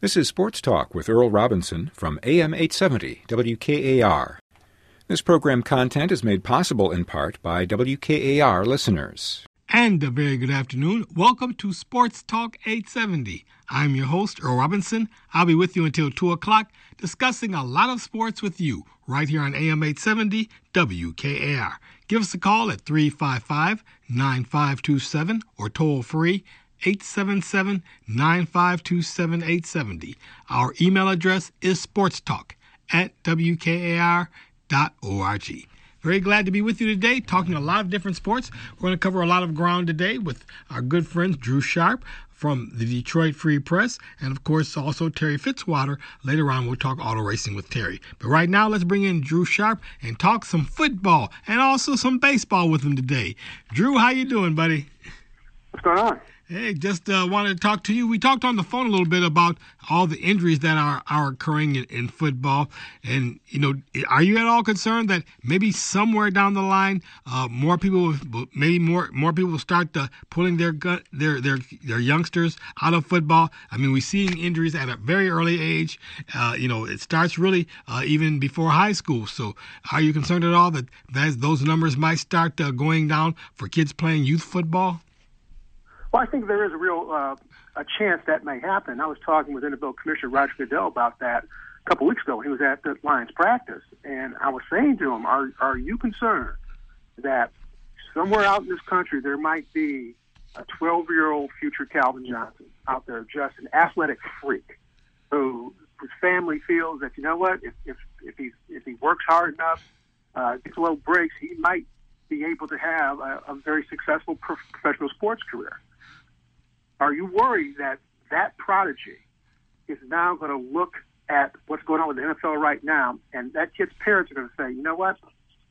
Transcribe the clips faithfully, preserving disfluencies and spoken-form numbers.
This is Sports Talk with Earl Robinson from A M eight seventy W K A R. This program content is made possible in part by W K A R listeners. And a very good afternoon. Welcome to Sports Talk eight seventy. I'm your host, Earl Robinson. I'll be with you until two o'clock, discussing a lot of sports with you right here on A M eight seventy W K A R. Give us a call at three five five, nine five two seven or toll free eight seven seven, nine five two seven, eight seven zero. Our email address is sportstalk at w k a r dot org. Very glad to be with you today, talking a lot of different sports. We're going to cover a lot of ground today with our good friends Drew Sharp from the Detroit Free Press, and of course also Terry Fitzwater. Later on we'll talk auto racing with Terry. But right now let's bring in Drew Sharp and talk some football and also some baseball with him today. Drew, how you doing, buddy? What's going on? Hey, just uh, wanted to talk to you. We talked on the phone a little bit about all the injuries that are, are occurring in, in football. And, you know, are you at all concerned that maybe somewhere down the line, uh, more people, will, maybe more more people will start uh, pulling their, gun, their their their youngsters out of football? I mean, we're seeing injuries at a very early age. Uh, you know, it starts really uh, even before high school. So are you concerned at all that that those numbers might start uh, going down for kids playing youth football? Well, I think there is a real uh, a chance that may happen. I was talking with N F L Commissioner Roger Goodell about that a couple weeks ago when he was at the Lions practice, and I was saying to him, "Are are you concerned that somewhere out in this country there might be a twelve-year-old future Calvin Johnson out there, just an athletic freak, who his family feels that, you know what, if if if he if he works hard enough, uh, gets a little breaks, he might be able to have a, a very successful professional sports career." Are you worried that that prodigy is now going to look at what's going on with the N F L right now, and that kid's parents are going to say, you know what,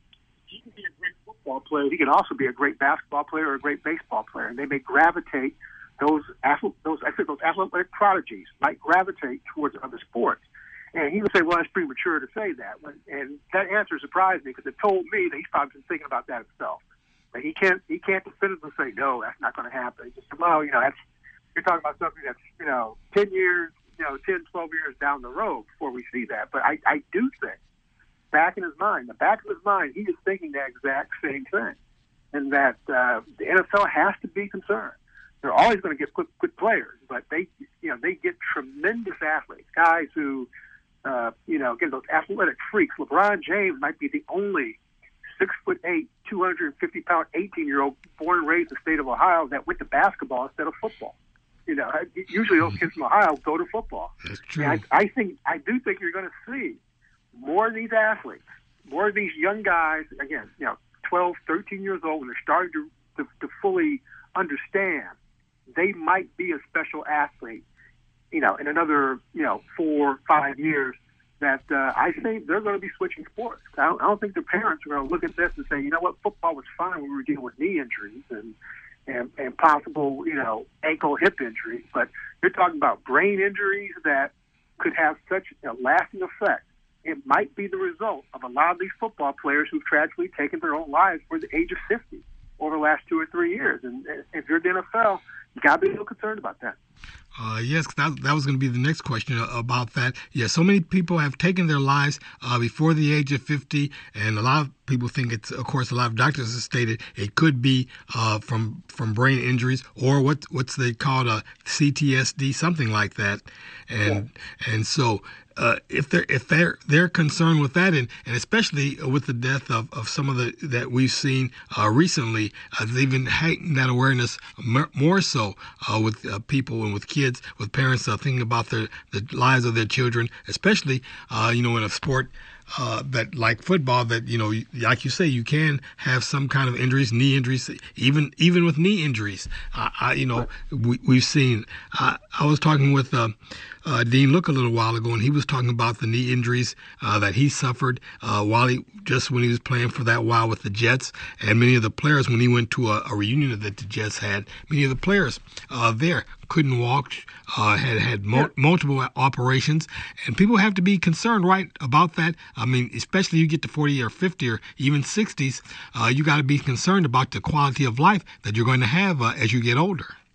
he can be a great football player, he can also be a great basketball player or a great baseball player, and they may gravitate, those athlete, those, I think those athletic prodigies might gravitate towards other sports. And he would say, well, it's premature to say that. And that answer surprised me because it told me that he's probably been thinking about that himself. But he can't he can't definitively say, no, that's not going to happen. He just said, well, you know, that's, you're talking about something that's, you know, ten years, you know, ten, twelve years down the road before we see that. But I, I do think, back in his mind, the back of his mind, he is thinking the exact same thing. And that uh, the N F L has to be concerned. They're always going to get good, good players, but they, you know, they get tremendous athletes, guys who, uh, you know, again, those athletic freaks. LeBron James might be the only six foot eight, two hundred fifty pound, eighteen year old born and raised in the state of Ohio that went to basketball instead of football. You know, usually those kids from Ohio go to football. That's true. And I, I think, I do think you're going to see more of these athletes, more of these young guys, again, you know, twelve, thirteen years old, when they're starting to, to, to fully understand they might be a special athlete, you know, in another, you know, four, five years, that uh, I think they're going to be switching sports. I don't, I don't think their parents are going to look at this and say, you know what, football was fine when we were dealing with knee injuries and, and, and possible, you know, ankle, hip injuries. But you're talking about brain injuries that could have such a lasting effect. It might be the result of a lot of these football players who've tragically taken their own lives for the age of fifty over the last two or three years. And if you're the N F L, you got to be a little concerned about that. Uh, yes, that, that was going to be the next question about that. Yeah, so many people have taken their lives uh, before the age of fifty, and a lot of people think it's, of course, a lot of doctors have stated it could be uh, from from brain injuries or what what's they called a C T S D, something like that. And yeah. and so uh, if they're if they're they're concerned with that, and, and especially with the death of, of some of the that we've seen uh, recently, uh, they've been heightened that awareness more so uh, with uh, people and with kids, with parents uh, thinking about their the lives of their children, especially uh, you know in a sport uh, that like football, that you know like you say, you can have some kind of injuries, knee injuries, even even with knee injuries. Uh, I, you know we, we've seen. Uh, I was talking with. Uh, Uh, Dean Look a little while ago, and he was talking about the knee injuries uh, that he suffered uh, while he just when he was playing for that while with the Jets, and many of the players when he went to a, a reunion that the Jets had, many of the players uh, there couldn't walk, uh, had had mo- multiple operations, and people have to be concerned, right, about that. I mean, especially you get to forty or fifty or even sixties, uh, you got to be concerned about the quality of life that you're going to have uh, as you get older.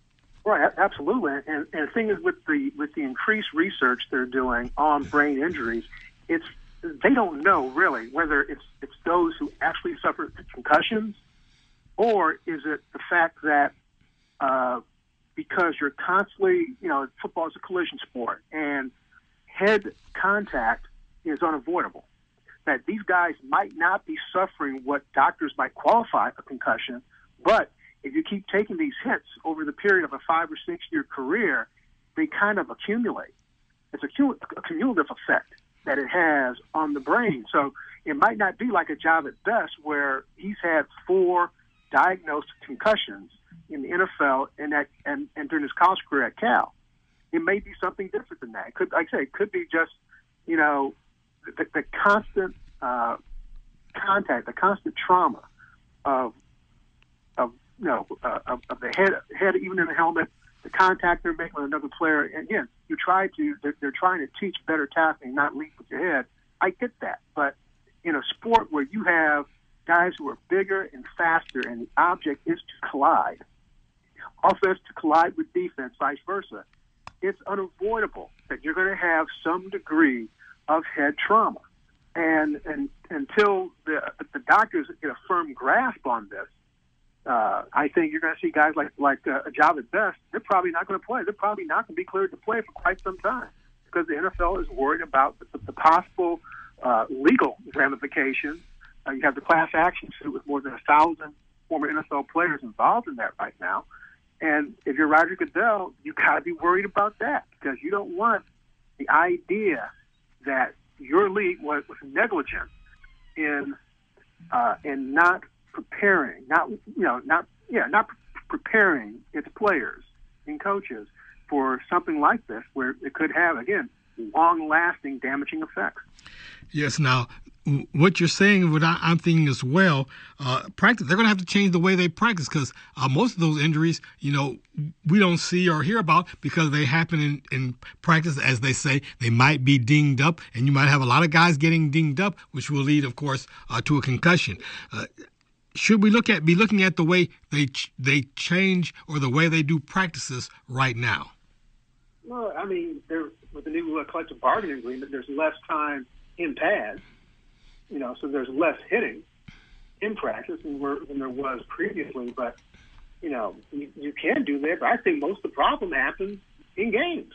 Right, absolutely. And, and the thing is, with the with the increased research they're doing on brain injuries, it's they don't know really whether it's it's those who actually suffer concussions, or is it the fact that uh, because you're constantly, you know, football is a collision sport, and head contact is unavoidable. That these guys might not be suffering what doctors might qualify a concussion, but if you keep taking these hits over the period of a five or six year career, they kind of accumulate. It's a, cum- a cumulative effect that it has on the brain. So it might not be like a Jahvid Best where he's had four diagnosed concussions in the N F L and that and, and during his college career at Cal. It may be something different than that. It could, like I say, it could be just, you know, the, the constant uh, contact, the constant trauma of of you know uh, of, of the head, head even in the helmet, the contact they're making with another player. And again, you try to they're, they're trying to teach better tackling, not leap with your head. I get that, but in a sport where you have guys who are bigger and faster, and the object is to collide, offense to collide with defense, vice versa, it's unavoidable that you're going to have some degree of head trauma. And, and until the, the doctors get a firm grasp on this, uh, I think you're going to see guys like like uh, Jahvid Best. They're probably not going to play. They're probably not going to be cleared to play for quite some time because the N F L is worried about the, the possible uh, legal ramifications. Uh, you have the class action suit with more than a thousand former N F L players involved in that right now. And if you're Roger Goodell, you got to be worried about that because you don't want the idea that your league was, was negligent in uh, in not preparing, not you know, not yeah, not pre- preparing its players and coaches for something like this, where it could have again long-lasting, damaging effects. Yes. Now, what you're saying, what I, I'm thinking as well, uh, practice. They're going to have to change the way they practice because uh, most of those injuries, you know, we don't see or hear about because they happen in, in practice. As they say, they might be dinged up, and you might have a lot of guys getting dinged up, which will lead, of course, uh, to a concussion. Uh, should we look at be looking at the way they ch- they change or the way they do practices right now? Well, I mean, there with the new uh, collective bargaining agreement, there's less time in pads. You know, so there's less hitting in practice than, were, than there was previously. But, you know, you, you can do that. But I think most of the problem happens in games.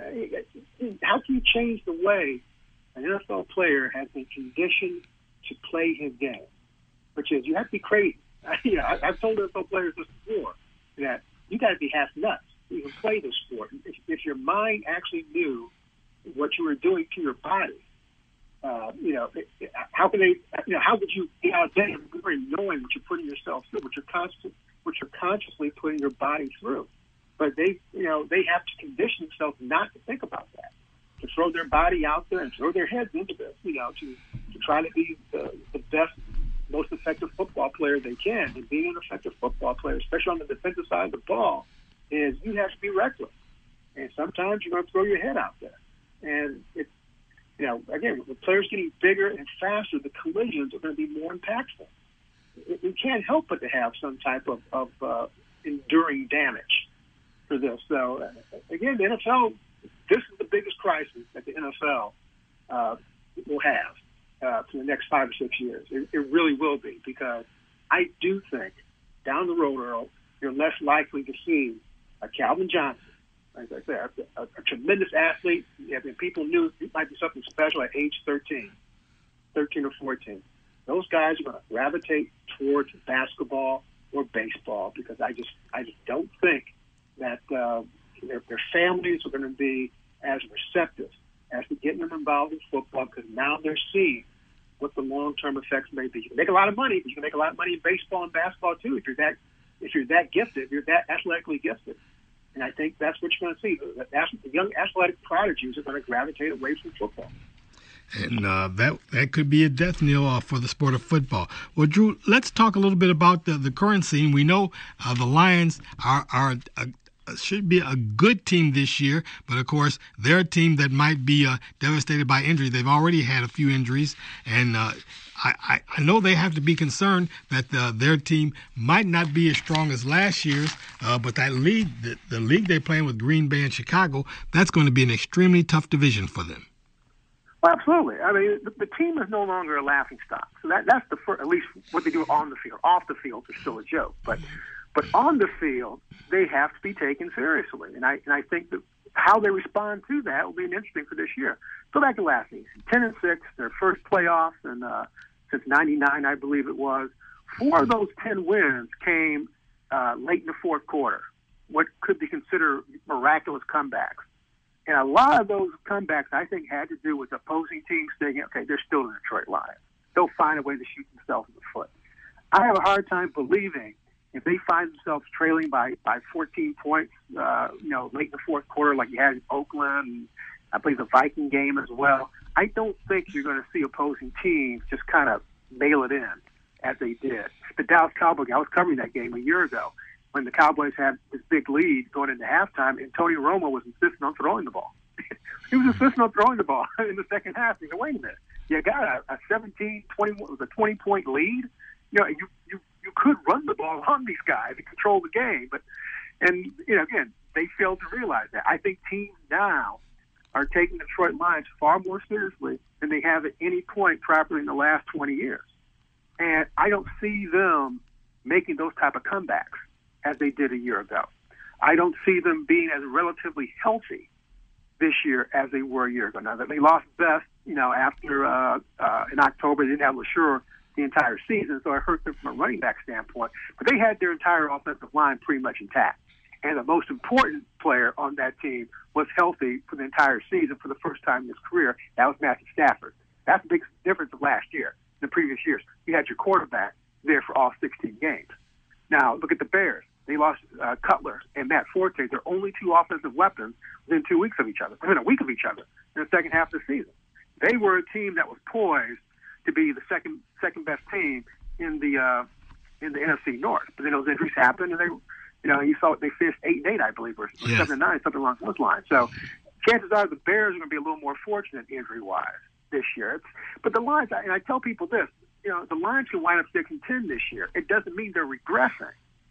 Uh, how can you change the way an N F L player has been conditioned to play his game? Which is, you have to be crazy. You know, I, I've told N F L players this before, that you got to be half nuts to even play this sport. If, if your mind actually knew what you were doing to your body, Uh, you know, how can they? You know, how would you get out of bed every morning knowing what you're putting yourself through, what you're constant, what you're consciously putting your body through? But they, you know, they have to condition themselves not to think about that, to throw their body out there and throw their heads into this. You know, to to try to be the, the best, most effective football player they can. And being an effective football player, especially on the defensive side of the ball, is you have to be reckless. And sometimes you're going to throw your head out there, and it's. You know, again, with players getting bigger and faster, the collisions are going to be more impactful. We can't help but to have some type of, of uh, enduring damage for this. So, uh, again, the N F L, this is the biggest crisis that the N F L uh, will have uh, for the next five or six years. It, it really will be, because I do think down the road, Earl, you're less likely to see a Calvin Johnson, like I said, a, a, a tremendous athlete. I mean, people knew it might be something special at age thirteen, thirteen or fourteen. Those guys are going to gravitate towards basketball or baseball because I just, I just don't think that uh, their, their families are going to be as receptive as to getting them involved in football, because now they're seeing what the long-term effects may be. You can make a lot of money, but you can make a lot of money in baseball and basketball too if you're that, if you're that gifted, if you're that athletically gifted. And I think that's what you're going to see. The, the young athletic prodigies are going to gravitate away from football. And uh, that that could be a death knell uh, for the sport of football. Well, Drew, let's talk a little bit about the, the current scene. We know uh, the Lions are, are uh, should be a good team this year, but of course they're a team that might be uh, devastated by injury. They've already had a few injuries, and uh, I, I, I know they have to be concerned that uh, their team might not be as strong as last year's, uh, but that league, the, the league they're playing with Green Bay and Chicago, that's going to be an extremely tough division for them. Well, absolutely. I mean, the, the team is no longer a laughingstock. So that that's the first, at least what they do on the field. Off the field, they're still a joke, but but on the field, they have to be taken seriously. And I and I think that how they respond to that will be interesting for this year. Go back to last season, ten and six, their first playoffs, and uh, since ninety-nine, I believe it was. Four of those ten wins came uh, late in the fourth quarter, what could be considered miraculous comebacks. And a lot of those comebacks, I think, had to do with opposing teams thinking, okay, they're still the Detroit Lions. They'll find a way to shoot themselves in the foot. I have a hard time believing if they find themselves trailing by, by fourteen points, uh, you know, late in the fourth quarter, like you had in Oakland, and I believe the Viking game as well, I don't think you're going to see opposing teams just kind of mail it in as they did. The Dallas Cowboys, I was covering that game a year ago, when the Cowboys had this big lead going into halftime, and Tony Romo was insisting on throwing the ball. He was insisting on throwing the ball in the second half. He said, wait a minute, you got a, a seventeen, twenty, it was a twenty-point lead. You know, you, you, you could run the ball on these guys and control the game. But, and, you know, again, they failed to realize that. I think teams now are taking the Detroit Lions far more seriously than they have at any point probably in the last twenty years. And I don't see them making those type of comebacks as they did a year ago. I don't see them being as relatively healthy this year as they were a year ago. Now, that they lost Best, you know, after uh, uh, in October, they didn't have LeSure the entire season, so it hurt them from a running back standpoint. But they had their entire offensive line pretty much intact. And the most important player on that team was healthy for the entire season for the first time in his career. That was Matthew Stafford. That's a big difference of last year. In the previous years, you had your quarterback there for all sixteen games. Now, look at the Bears. They lost uh, Cutler and Matt Forte, their only two offensive weapons, within two weeks of each other, within a week of each other in the second half of the season. They were a team that was poised to be the second second best team in the uh, in the N F C North. But then those injuries happened, and they, you know, you saw they finished eight and eight, I believe, or yes. seven and nine, something along those lines. So chances are the Bears are going to be a little more fortunate injury wise this year. It's, but the Lions, and I tell people this, you know, the Lions can wind up six and ten this year. It doesn't mean they're regressing.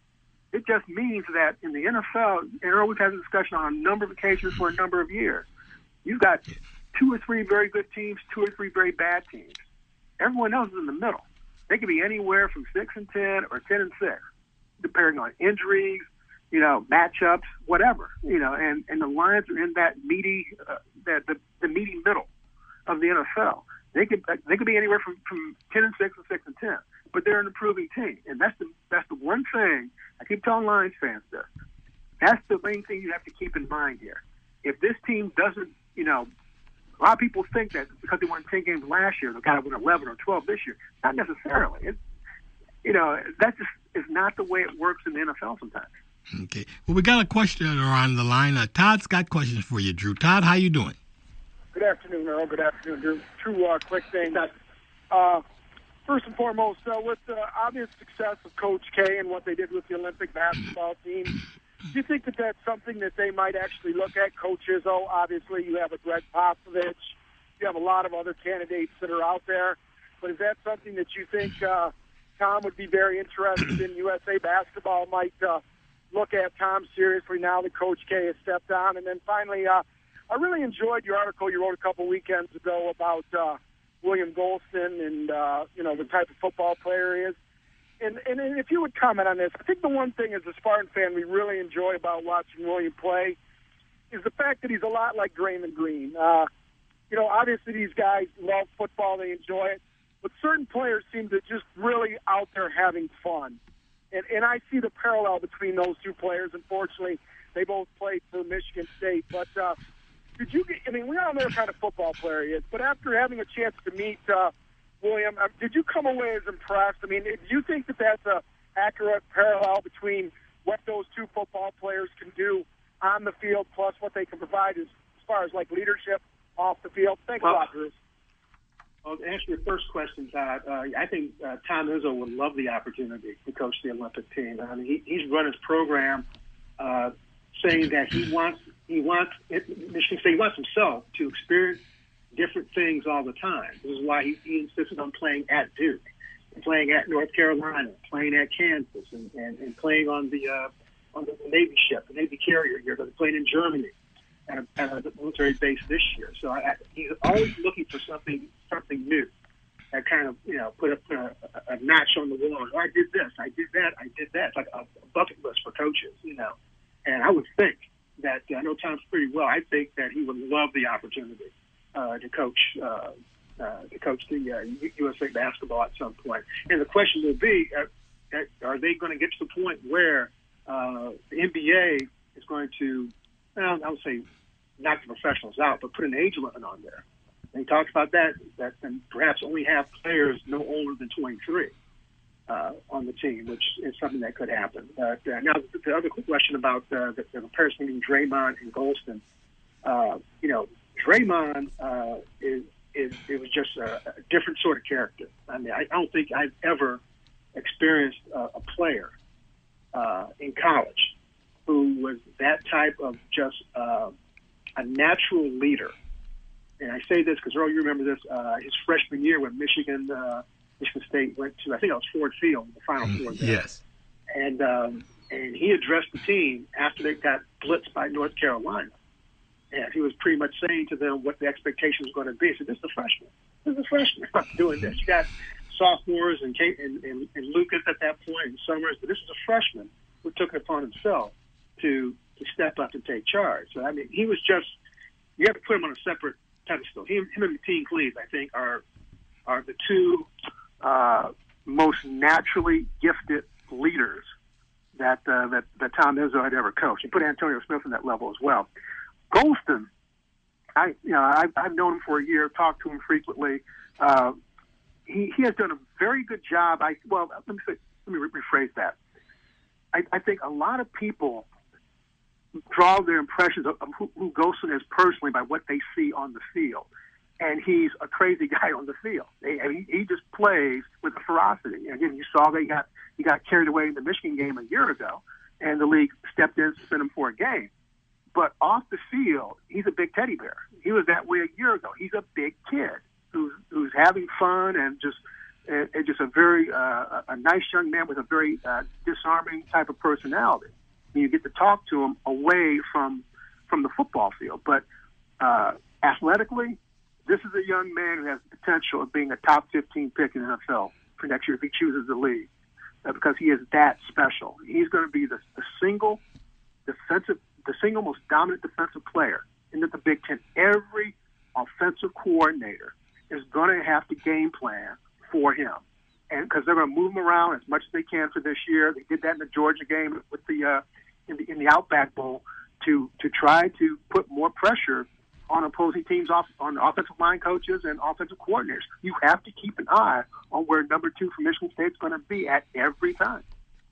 It just means that in the N F L, and Earl, we've had a discussion on a number of occasions for a number of years, you've got two or three very good teams, two or three very bad teams. Everyone else is in the middle. They could be anywhere from six and ten or ten and six, depending on injuries, you know, matchups, whatever. You know, and, and the Lions are in that meaty, uh, that the, the meaty middle of the N F L. They could they could be anywhere from, from ten and six and six and ten, but they're an improving team, and that's the that's the one thing I keep telling Lions fans this. That's the main thing you have to keep in mind here. If this team doesn't, you know, a lot of people think that because they won ten games last year, they've got to win eleven or twelve this year. Not necessarily. It, you know, that just is not the way it works in the N F L sometimes. Okay. Well, we got a questioner on the line. Uh, Todd's got questions for you, Drew. Todd, how you doing? Good afternoon, Earl. Good afternoon, Drew. Two uh, quick things. Uh, first and foremost, uh, with the obvious success of Coach K and what they did with the Olympic basketball team, do you think that that's something that they might actually look at? Coach Izzo, obviously, you have a Greg Popovich. You have a lot of other candidates that are out there. But is that something that you think uh, Tom would be very interested in? U S A Basketball might uh, look at Tom seriously now that Coach K has stepped on. And then finally, uh, I really enjoyed your article you wrote a couple weekends ago about uh, William Golston and, uh, you know, the type of football player he is. And, and, and if you would comment on this, I think the one thing as a Spartan fan we really enjoy about watching William play is the fact that he's a lot like Draymond Green. Uh, you know, obviously these guys love football, they enjoy it, but certain players seem to just really out there having fun. And, and I see the parallel between those two players. Unfortunately, they both played for Michigan State, but uh, Did you get, I mean, we all know what kind of football player he is, but after having a chance to meet uh, William, uh, did you come away as impressed? I mean, do you think that that's a accurate parallel between what those two football players can do on the field plus what they can provide as, as far as, like, leadership off the field? Thanks well, a lot, Bruce. Well, to answer your first question, Todd, uh, I think uh, Tom Izzo would love the opportunity to coach the Olympic team. I mean, he, he's run his program uh, since saying that he wants he wants Michigan State wants himself to experience different things all the time. This is why he, he insisted on playing at Duke, and playing at North Carolina, playing at Kansas, and, and, and playing on the uh, on the Navy ship, the Navy carrier here, but playing in Germany at a, at a military base this year. So I, he's always looking for something something new that kind of, you know, put a, put a, a notch on the wall. Oh, I did this, I did that, I did that. It's like a, a bucket list for coaches, you know. And I would think that, uh, I know Tom's pretty well, I think that he would love the opportunity uh, to coach uh, uh, to coach the uh, U S A basketball at some point. And the question will be, uh, are they going to get to the point where uh, the N B A is going to, well, I would say, knock the professionals out, but put an age limit on there. And he talks about that, that and perhaps only have players no older than twenty-three uh, on the team, which is something that could happen. But uh, now the, the other question about uh, the, the comparison between Draymond and Golston, uh, you know, Draymond uh, is, is it was just a, a different sort of character. I mean, I, I don't think I've ever experienced a, a player uh, in college who was that type of just uh, a natural leader. And I say this because, Earl, you remember this, uh, his freshman year when Michigan uh, Michigan State went to, I think it was Ford Field, the Final Four there. Yes. And, um, and he addressed the team after they got blitzed by North Carolina. And he was pretty much saying to them what the expectation was going to be. He said, this is a freshman. This is a freshman. I'm not doing this. You got sophomores and, Kate and, and, and Lucas at that point and Summers, but this is a freshman who took it upon himself to, to step up and take charge. So, I mean, he was just, you have to put him on a separate pedestal. Him, him and Mateen Cleaves, I think, are are the two uh, most naturally gifted leaders that, uh, that that Tom Izzo had ever coached. He put Antonio Smith on that level as well. Golston, I you know I've, I've known him for a year, talked to him frequently. Uh, he he has done a very good job. I well let me say, let me re- rephrase that. I, I think a lot of people draw their impressions of, of who, who Golston is personally by what they see on the field. And he's a crazy guy on the field. He, he, he just plays with ferocity. And again, you saw that he got, he got carried away in the Michigan game a year ago, and the league stepped in and sent him for a game. But off the field, he's a big teddy bear. He was that way a year ago. He's a big kid who's, who's having fun and just and, and just a very uh, a nice young man with a very uh, disarming type of personality. You get to talk to him away from from the football field. But uh, athletically, this is a young man who has the potential of being a top fifteen pick in the N F L for next year if he chooses the league, uh, because he is that special. He's going to be the, the single defensive, the single most dominant defensive player in the Big Ten. Every offensive coordinator is going to have to game plan for him. And because they're going to move him around as much as they can for this year. They did that in the Georgia game with the uh, in the in the Outback Bowl to to try to put more pressure on opposing teams, off on offensive line coaches and offensive coordinators. You have to keep an eye on where number two for Michigan State is going to be at every time.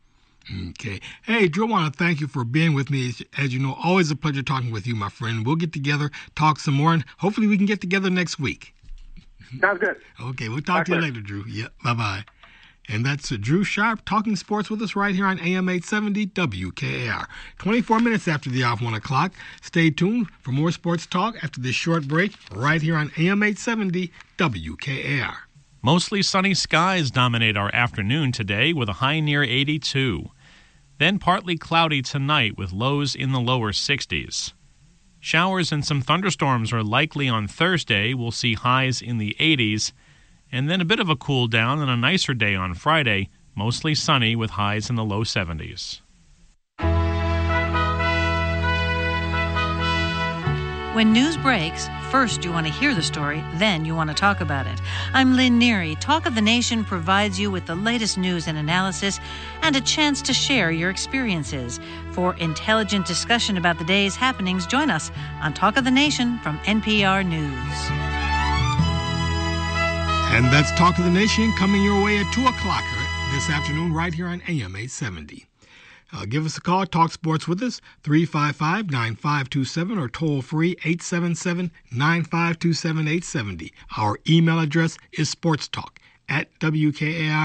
Okay. Hey, Drew, I want to thank you for being with me. As you know, always a pleasure talking with you, my friend. We'll get together, talk some more, and hopefully we can get together next week. Sounds good. Okay, we'll talk Bye, to you Claire. later, Drew. Yep, bye-bye. And that's uh, Drew Sharp talking sports with us right here on A M eight seventy W K A R. twenty-four minutes after the off one o'clock. Stay tuned for more sports talk after this short break right here on A M eight seventy W K A R. Mostly sunny skies dominate our afternoon today with a high near eighty-two. Then partly cloudy tonight with lows in the lower sixties. Showers and some thunderstorms are likely on Thursday. We'll see highs in the eighties. And then a bit of a cool down and a nicer day on Friday, mostly sunny with highs in the low seventies. When news breaks, first you want to hear the story, then you want to talk about it. I'm Lynn Neary. Talk of the Nation provides you with the latest news and analysis and a chance to share your experiences. For intelligent discussion about the day's happenings, join us on Talk of the Nation from N P R News. And that's Talk of the Nation coming your way at two o'clock this afternoon right here on A M eight seventy. Uh, give us a call, talk sports with us, three five five, nine five two seven or toll free eight seven seven, nine five two seven, eight seven zero. Our email address is sportstalk at W K A R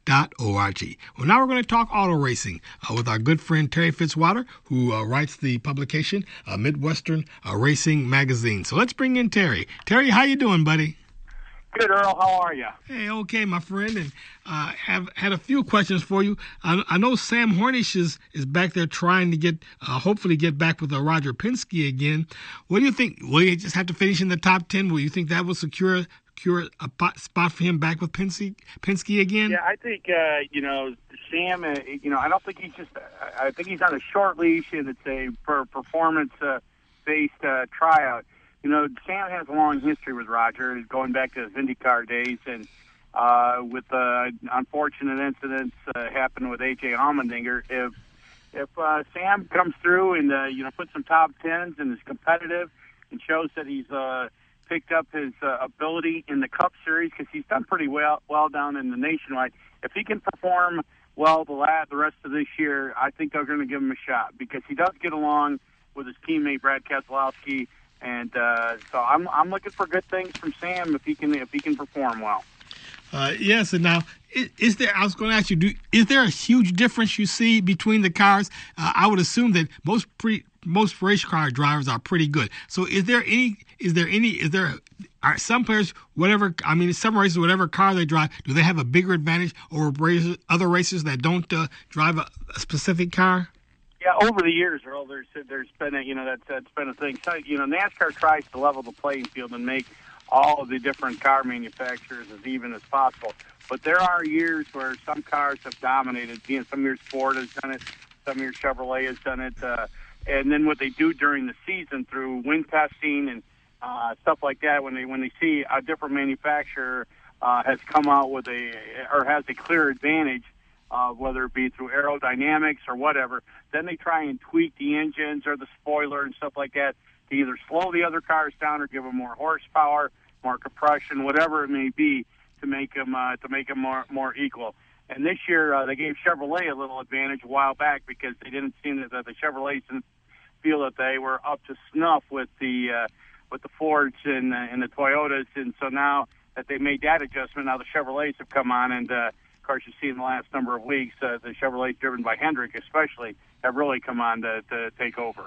dot org. Well, now we're going to talk auto racing uh, with our good friend Terry Fitzwater, who uh, writes the publication uh, Midwestern uh, Racing Magazine. So let's bring in Terry. Terry, how you doing, buddy? Good, Earl. How are you? Hey, okay, my friend, and uh, have had a few questions for you. I, I know Sam Hornish is, is back there trying to get, uh, hopefully get back with uh, Roger Penske again. What do you think? Will he just have to finish in the top ten? Will you think that will secure secure a pot, spot for him back with Penske, Penske again? Yeah, I think, uh, you know, Sam, uh, you know, I don't think he's just, I think he's on a short leash, and it's a per performance-based uh, uh, tryout. You know, Sam has a long history with Roger, going back to his IndyCar days, and uh, with uh, unfortunate incidents uh, happened with A J Allmendinger. If if uh, Sam comes through and uh, you know puts some top tens and is competitive and shows that he's uh, picked up his uh, ability in the Cup Series, because he's done pretty well well down in the Nationwide. If he can perform well the last, the rest of this year, I think they're going to give him a shot, because he does get along with his teammate Brad Keselowski. And uh, so I'm I'm looking for good things from Sam if he can if he can perform well. Uh, yes, and now is, is there? I was going to ask you: do, is there a huge difference you see between the cars? Uh, I would assume that most pre most race car drivers are pretty good. So is there any? Is there any? Is there? Are some players, whatever? I mean, some racers, whatever car they drive, do they have a bigger advantage over racers, other racers that don't uh, drive a, a specific car? Yeah, over the years, Earl, there's there's been a you know that's that's been a thing. So, you know, NASCAR tries to level the playing field and make all of the different car manufacturers as even as possible. But there are years where some cars have dominated. You know, some years Ford has done it, some years Chevrolet has done it, uh, and then what they do during the season through wind testing and uh, stuff like that, when they when they see a different manufacturer uh, has come out with a or has a clear advantage. Uh, whether it be through aerodynamics or whatever, then they try and tweak the engines or the spoiler and stuff like that to either slow the other cars down or give them more horsepower, more compression, whatever it may be, to make them uh, to make them more more equal. And this year uh, they gave Chevrolet a little advantage a while back, because they didn't seem that the Chevrolets didn't feel that they were up to snuff with the uh, with the Fords and, uh, and the Toyotas, and so now that they made that adjustment, now the Chevrolets have come on and. Uh, Of course, you see in the last number of weeks, uh, the Chevrolet driven by Hendrick especially have really come on to, to take over.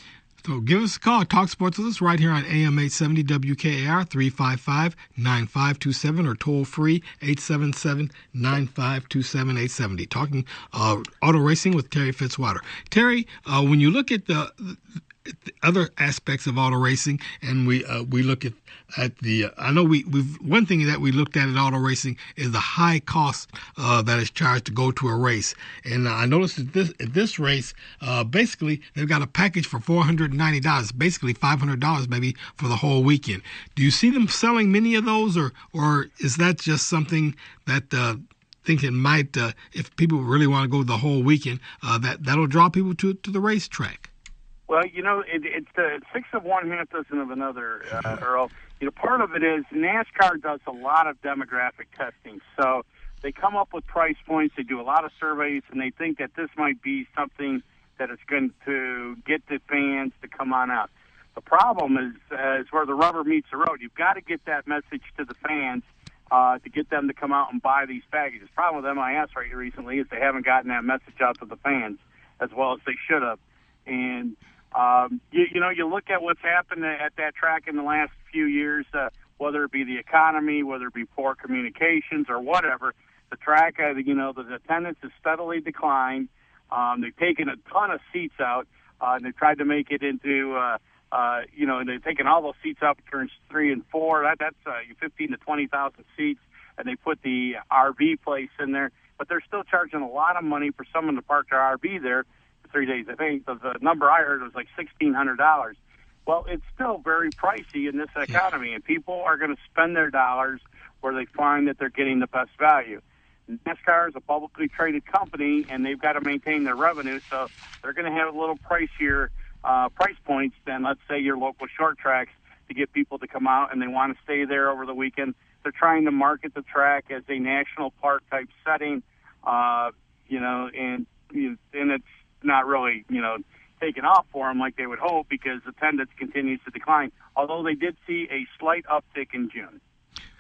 So give us a call. Talk sports with us right here on A M eight seventy W K A R, three five five, nine five two seven, or toll free eight seven seven, nine five two seven, eight seven zero. Talking uh, auto racing with Terry Fitzwater. Terry, uh, when you look at the, the other aspects of auto racing, and we uh, we look at at the uh, I know we we've one thing that we looked at in auto racing is the high cost uh, that is charged to go to a race. And uh, I noticed that this at this race, uh, basically they've got a package for four hundred ninety dollars, basically five hundred dollars maybe for the whole weekend. Do you see them selling many of those, or or is that just something that uh, think it might, uh, if people really want to go the whole weekend, uh, that that'll draw people to to the racetrack? Well, you know, it, it's the six of one, half dozen of another, uh, Earl. You know, part of it is NASCAR does a lot of demographic testing. So they come up with price points, they do a lot of surveys, and they think that this might be something that is going to get the fans to come on out. The problem is, uh, is where the rubber meets the road. You've got to get that message to the fans uh, to get them to come out and buy these packages. The problem with M I S right recently is they haven't gotten that message out to the fans as well as they should have. And Um, you, you know, you look at what's happened at that track in the last few years, uh, whether it be the economy, whether it be poor communications or whatever, the track, uh, you know, the attendance has steadily declined. Um, they've taken a ton of seats out, uh, and they've tried to make it into, uh, uh, you know, and they've taken all those seats out to turns three and four. That, that's uh, fifteen to twenty thousand seats, and they put the R V place in there. But they're still charging a lot of money for someone to park their R V there. Three days. I think the, the number I heard was like sixteen hundred dollars. Well, it's still very pricey in this economy, and people are going to spend their dollars where they find that they're getting the best value. NASCAR is a publicly traded company, and they've got to maintain their revenue, so they're going to have a little pricier uh, price points than, let's say, your local short tracks to get people to come out, and they want to stay there over the weekend. They're trying to market the track as a national park type setting, uh, you know, and you know, and it's not really, you know, taken off for them like they would hope, because attendance continues to decline, although they did see a slight uptick in June.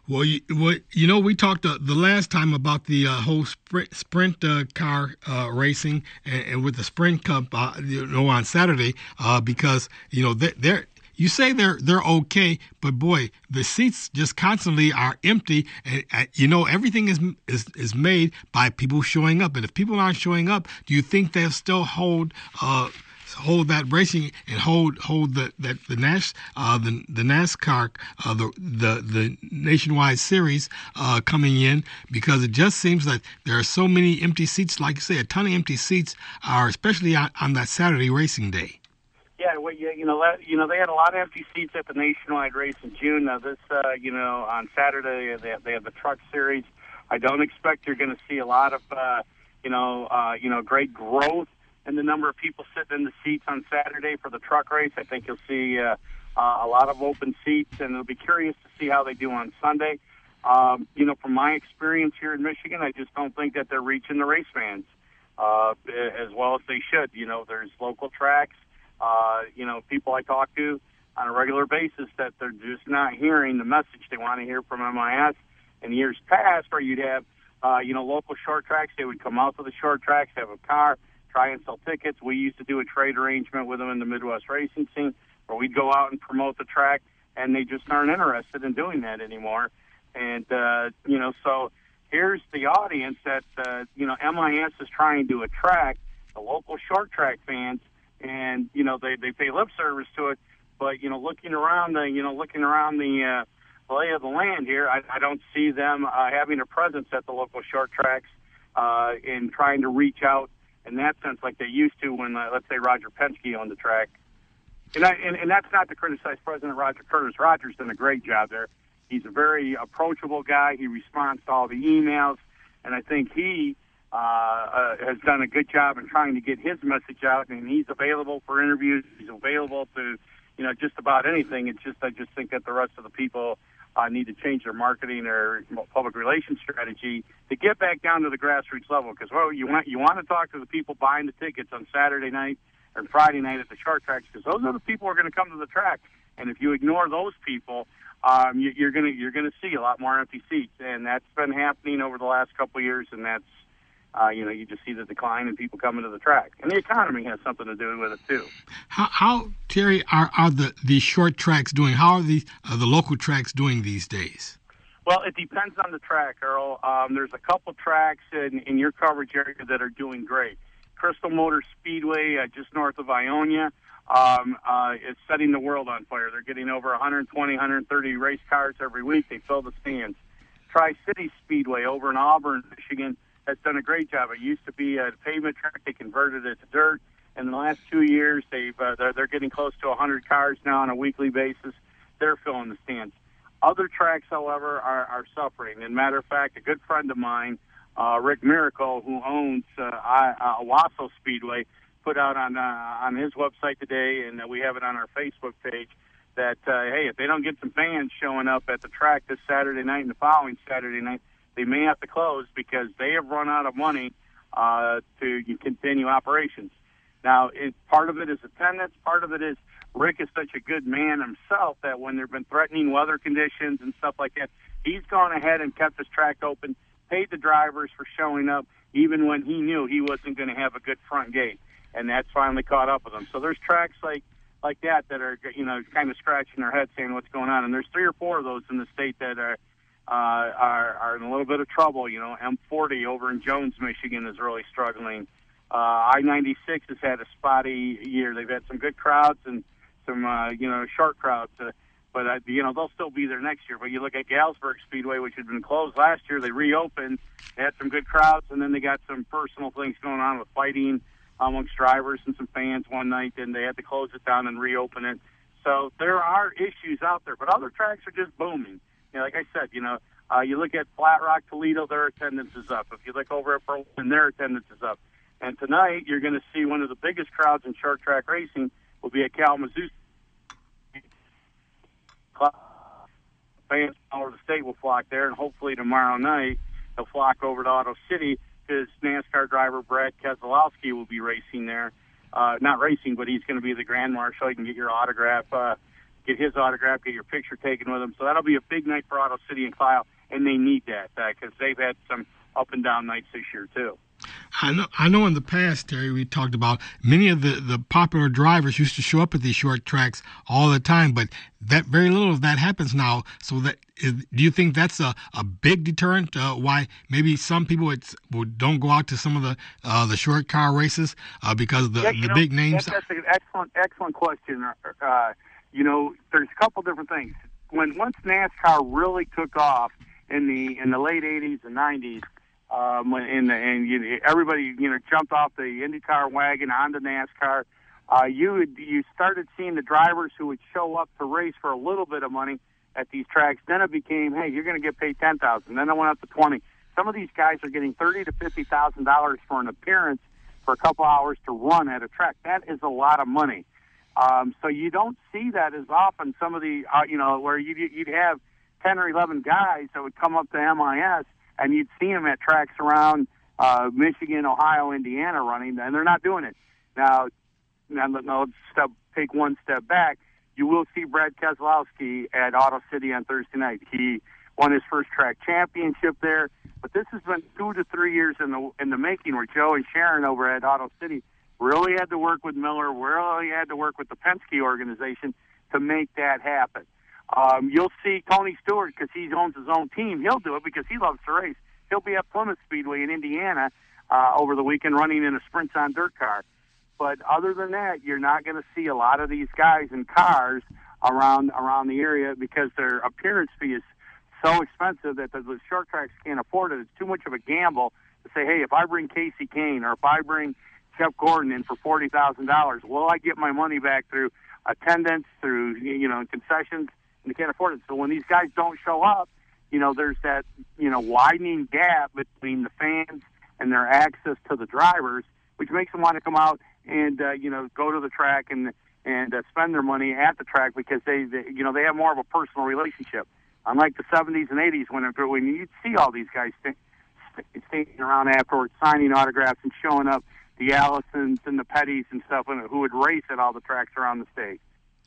Well, you, well, you know, we talked uh, the last time about the uh, whole sprint, sprint uh, car uh, racing and, and with the Sprint Cup, uh, you know, on Saturday, uh, because you know they, they're. You say they're they're okay, but boy, the seats just constantly are empty, and uh, you know everything is is is made by people showing up. And if people aren't showing up, do you think they'll still hold? Uh, hold that racing and hold hold the that the Nas uh, the the NASCAR uh, the the the nationwide series uh, coming in, because it just seems like there are so many empty seats. Like you say, a ton of empty seats are especially on, on that Saturday racing day. Yeah, well, you, you know, you know, they had a lot of empty seats at the nationwide race in June. Now, this, uh, you know, on Saturday they have, they have the truck series. I don't expect you're going to see a lot of, uh, you know, uh, you know, great growth in the number of people sitting in the seats on Saturday for the truck race. I think you'll see uh, uh, a lot of open seats, and it'll be curious to see how they do on Sunday. Um, you know, from my experience here in Michigan, I just don't think that they're reaching the race fans uh, as well as they should. You know, there's local tracks. Uh, you know, people I talk to on a regular basis that they're just not hearing the message they want to hear from M I S. In years past, where you'd have, uh, you know, local short tracks, they would come out to the short tracks, have a car, try and sell tickets. We used to do a trade arrangement with them in the Midwest racing scene where we'd go out and promote the track, and they just aren't interested in doing that anymore. And, uh, you know, so here's the audience that, uh, you know, M I S is trying to attract, the local short track fans. And, you know, they, they pay lip service to it, but, you know, looking around the, you know, looking around the uh, lay of the land here, I, I don't see them uh, having a presence at the local short tracks uh, in trying to reach out in that sense like they used to when, uh, let's say, Roger Penske owned the track. And, I, and, and that's not to criticize President Roger Curtis. Roger's done a great job there. He's a very approachable guy. He responds to all the emails, and I think he Uh, uh, has done a good job in trying to get his message out, and he's available for interviews. He's available to, you know, just about anything. It's just I just think that the rest of the people uh, need to change their marketing or public relations strategy to get back down to the grassroots level. Because well, you want you want to talk to the people buying the tickets on Saturday night or Friday night at the short tracks, because those are the people who are going to come to the track. And if you ignore those people, um, you, you're going to you're going to see a lot more empty seats, and that's been happening over the last couple of years, and that's. Uh, you know, you just see the decline in people coming to the track. And the economy has something to do with it, too. How, how Terry, are, are the, the short tracks doing? How are the, uh, the local tracks doing these days? Well, it depends on the track, Earl. Um, there's a couple tracks in, in your coverage area that are doing great. Crystal Motor Speedway, uh, just north of Ionia, um, uh, is setting the world on fire. They're getting over one twenty, one thirty race cars every week. They fill the stands. Tri-City Speedway over in Auburn, Michigan, has done a great job. It used to be a pavement track. They converted it to dirt. In the last two years, they've uh, they're, they're getting close to one hundred cars now on a weekly basis. They're filling the stands. Other tracks, however, are, are suffering. And matter of fact, a good friend of mine, uh, Rick Miracle, who owns uh, uh, Owasso Speedway, put out on uh, on his website today, and uh, we have it on our Facebook page, that, uh, hey, if they don't get some fans showing up at the track this Saturday night and the following Saturday night, they may have to close because they have run out of money uh, to continue operations. Now, it, part of it is attendance. Part of it is Rick is such a good man himself that when there have been threatening weather conditions and stuff like that, he's gone ahead and kept his track open, paid the drivers for showing up, even when he knew he wasn't going to have a good front gate. And that's finally caught up with him. So there's tracks like, like that that are, you know, kind of scratching their head saying what's going on. And there's three or four of those in the state that are, Uh, are, are in a little bit of trouble. You know, M forty over in Jones, Michigan is really struggling. Uh, I ninety-six has had a spotty year. They've had some good crowds and some, uh, you know, short crowds. Uh, but, uh, you know, they'll still be there next year. But you look at Galesburg Speedway, which had been closed last year. They reopened. They had some good crowds, and then they got some personal things going on with fighting amongst drivers and some fans one night, and they had to close it down and reopen it. So there are issues out there, but other tracks are just booming. You know, like I said, you know, uh, you look at Flat Rock, Toledo, their attendance is up. If you look over at Berlin, their attendance is up. And tonight, you're going to see one of the biggest crowds in short track racing will be at Kalamazoo. Fans all over the state will flock there, and hopefully tomorrow night they'll flock over to Auto City because NASCAR driver Brad Keselowski will be racing there. Uh, not racing, but he's going to be the Grand Marshal. You can get your autograph. Uh, get his autograph, get your picture taken with him. So that'll be a big night for Auto City and Kyle, and they need that because uh, they've had some up and down nights this year too. I know. I know. In the past, Terry, we talked about many of the, the popular drivers used to show up at these short tracks all the time, but that very little of that happens now. So, that is, do you think that's a, a big deterrent? Uh, why maybe some people it's, don't go out to some of the uh, the short car races uh, because the yeah, the know, big names? That, that's an excellent excellent question. Uh, you know, there's a couple different things. When once NASCAR really took off in the in the late eighties and nineties. Um, and and you, everybody, you know, jumped off the IndyCar wagon onto NASCAR. Uh, you would, you started seeing the drivers who would show up to race for a little bit of money at these tracks. Then it became, hey, you're going to get paid ten thousand. Then it went up to twenty. Some of these guys are getting thirty to fifty thousand dollars for an appearance for a couple hours to run at a track. That is a lot of money. Um, so you don't see that as often. Some of the, uh, you know, where you'd, you'd have ten or eleven guys that would come up to M I S. And you'd see them at tracks around uh, Michigan, Ohio, Indiana running, and they're not doing it. Now, now let's step, take one step back. You will see Brad Keselowski at Auto City on Thursday night. He won his first track championship there, but this has been two to three years in the in the making where Joe and Sharon over at Auto City really had to work with Miller, really had to work with the Penske organization to make that happen. Um, you'll see Tony Stewart, because he owns his own team. He'll do it because he loves to race. He'll be at Plymouth Speedway in Indiana uh, over the weekend running in a Sprints on Dirt car. But other than that, you're not going to see a lot of these guys in cars around around the area because their appearance fee is so expensive that the, the short tracks can't afford it. It's too much of a gamble to say, hey, if I bring Casey Kane or if I bring Jeff Gordon in for forty thousand dollars, will I get my money back through attendance, through you know concessions? And they can't afford it. So when these guys don't show up, you know, there's that, you know, widening gap between the fans and their access to the drivers, which makes them want to come out and, uh, you know, go to the track and and uh, spend their money at the track because they, they, you know, they have more of a personal relationship. Unlike the seventies and eighties when, it, when you'd see all these guys st- st- standing around afterwards, signing autographs and showing up, the Allisons and the Pettys and stuff, who would race at all the tracks around the state.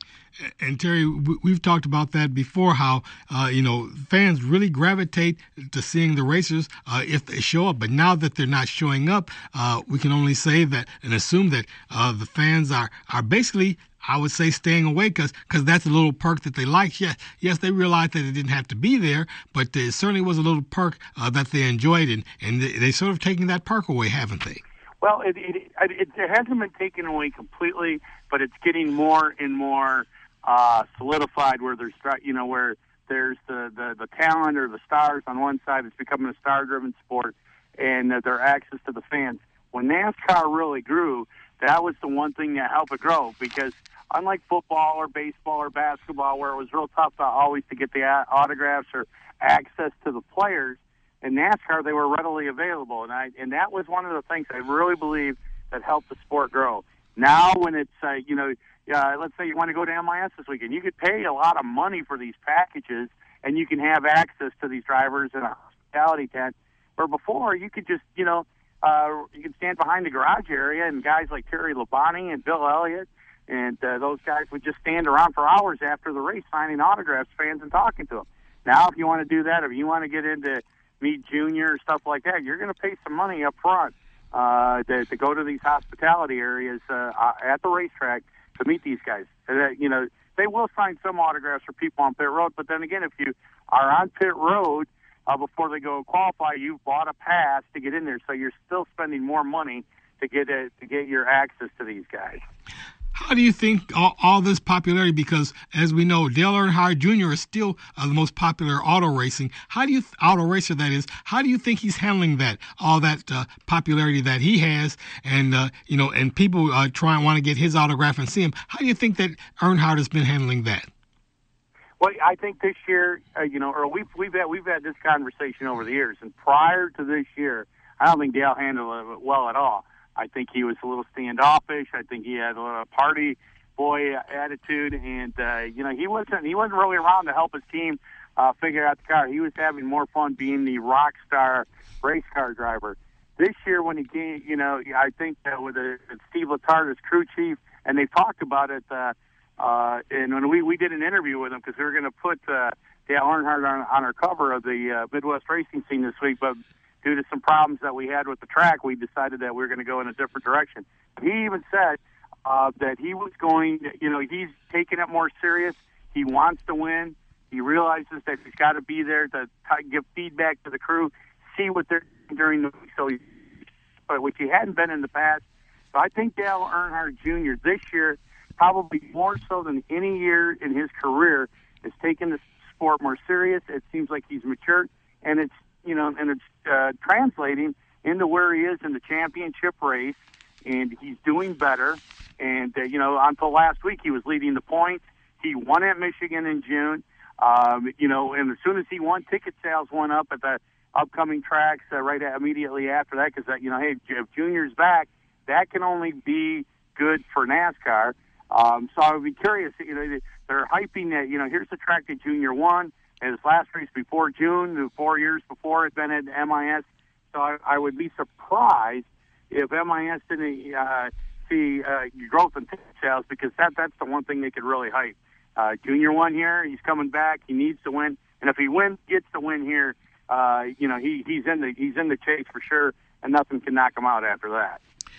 And Terry, we've talked about that before, how, uh, you know, fans really gravitate to seeing the racers uh, if they show up. But now that they're not showing up, uh, we can only say that and assume that uh, the fans are, are basically, I would say, staying away because that's a little perk that they like. Yes, yes, they realized that it didn't have to be there, but it certainly was a little perk uh, that they enjoyed. And, and they, they sort of taking that perk away, haven't they? Well, it, it, it, it hasn't been taken away completely, but it's getting more and more Uh, solidified where there's, you know, where there's the, the, the talent or the stars on one side. It's becoming a star-driven sport, and uh, their access to the fans. When NASCAR really grew, that was the one thing that helped it grow because unlike football or baseball or basketball where it was real tough to always to get the autographs or access to the players, in NASCAR they were readily available, and I and that was one of the things I really believe that helped the sport grow. Now when it's, uh, you know, Uh, let's say you want to go to M I S this weekend. You could pay a lot of money for these packages, and you can have access to these drivers in a hospitality tent. Where before, you could just, you know, uh, you could stand behind the garage area, and guys like Terry Labonte and Bill Elliott and uh, those guys would just stand around for hours after the race signing autographs, fans, and talking to them. Now, if you want to do that, if you want to get into meet Junior or stuff like that, you're going to pay some money up front uh, to, to go to these hospitality areas uh, at the racetrack to meet these guys. Uh, you know, they will sign some autographs for people on pit road, but then again, if you are on pit road uh, before they go qualify, you've bought a pass to get in there, so you're still spending more money to get uh, to get your access to these guys. How do you think all, all this popularity, because as we know, Dale Earnhardt Junior is still uh, the most popular auto racing. How do you, auto racer that is, how do you think he's handling that, all that uh, popularity that he has and, uh, you know, and people uh, try and want to get his autograph and see him? How do you think that Earnhardt has been handling that? Well, I think this year, uh, you know, Earl, we've, we've, had, we've had this conversation over the years, and prior to this year, I don't think Dale handled it well at all. I think he was a little standoffish. I think he had a little party boy attitude, and uh, you know he wasn't he wasn't really around to help his team uh, figure out the car. He was having more fun being the rock star race car driver. This year, when he came, you know, I think that with, a, with Steve Letarte as crew chief, and they talked about it uh, Uh, and when we, we did an interview with him because we were going to put uh, Dale Earnhardt on, on our cover of the uh, Midwest Racing Scene this week, but due to some problems that we had with the track, we decided that we were going to go in a different direction. He even said uh, that he was going, you know, he's taking it more serious. He wants to win. He realizes that he's got to be there to t- give feedback to the crew, see what they're doing during the week, so he, but which he hadn't been in the past. So I think Dale Earnhardt Junior this year, probably more so than any year in his career, is taking the sport more serious. It seems like he's matured, and it's you know, and it's uh, translating into where he is in the championship race, and he's doing better. And uh, you know, until last week, he was leading the points. He won at Michigan in June. Um, you know, and as soon as he won, ticket sales went up at the upcoming tracks uh, right at, immediately after that. Because uh, you know, hey, if Junior's back, that can only be good for NASCAR. Um, so I would be curious. You know, they're hyping that. You know, here's the track that Junior won. And his last race before June, the four years before, had been at M I S. So I, I would be surprised if M I S didn't uh, see uh, growth in ticket sales, because that that's the one thing they could really hype. Uh, Junior won here. He's coming back. He needs to win. And if he wins, gets to win here, uh, you know, he, he's in the he's in the chase for sure, and nothing can knock him out after that.